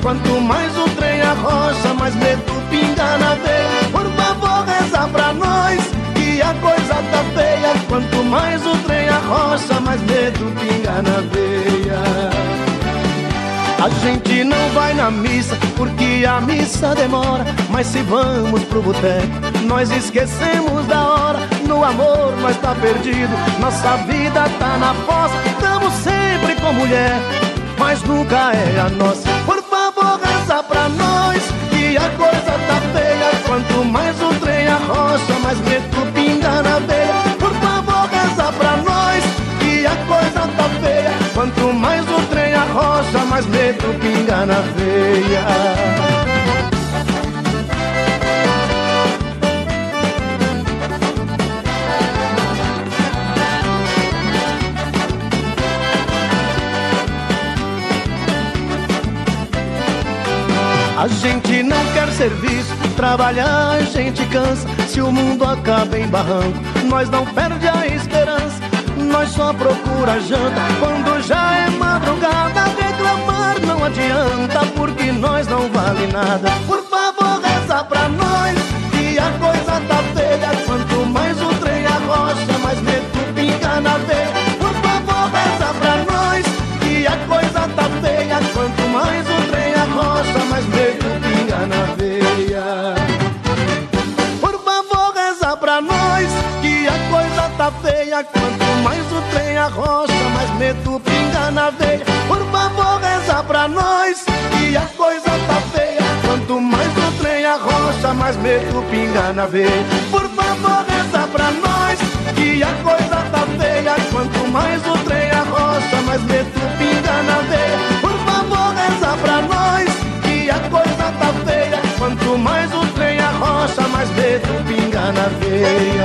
Quanto mais o trem arrocha, mais medo pinga na veia. Por favor, reza pra nós, que a coisa tá feia. Quanto mais o trem arrocha, mais medo pinga na veia. A gente não vai na missa porque a missa demora, mas se vamos pro boteco, nós esquecemos da hora. No amor nós tá perdido, nossa vida tá na fossa. Tamo sempre com mulher, mas nunca é a nossa. Por favor, reza pra nós, que a coisa tá feia. Quanto mais o trem arrocha, mais medo pinga na veia. Por favor, reza pra nós, que a coisa tá feia. Quanto mais o trem arrocha, mais medo pinga na veia. A gente não quer serviço, trabalhar a gente cansa. Se o mundo acaba em barranco, nós não perde a esperança. Nós só procura janta quando já é madrugada. Reclamar não adianta, porque nós não vale nada. Por favor, reza pra nós, que a coisa tá feia. Quanto mais o trem arrocha, mais medo pinga na veia. Por favor, reza pra nós, que a coisa tá feia. Quanto mais o trem arrocha, mais medo pinga na veia. Por favor, reza pra nós, que a coisa tá feia. Quanto mais o trem arrocha, mais medo pinga na veia. Por favor, reza pra nós, que a coisa tá feia. Quanto mais o trem arrocha, mais medo pinga na veia. Por favor, reza pra nós, que a coisa tá feia. Quanto mais o trem arrocha, mais medo pinga na veia. Por favor, reza pra nós, que a coisa tá feia. Quanto mais o trem arrocha, mais medo pinga na veia.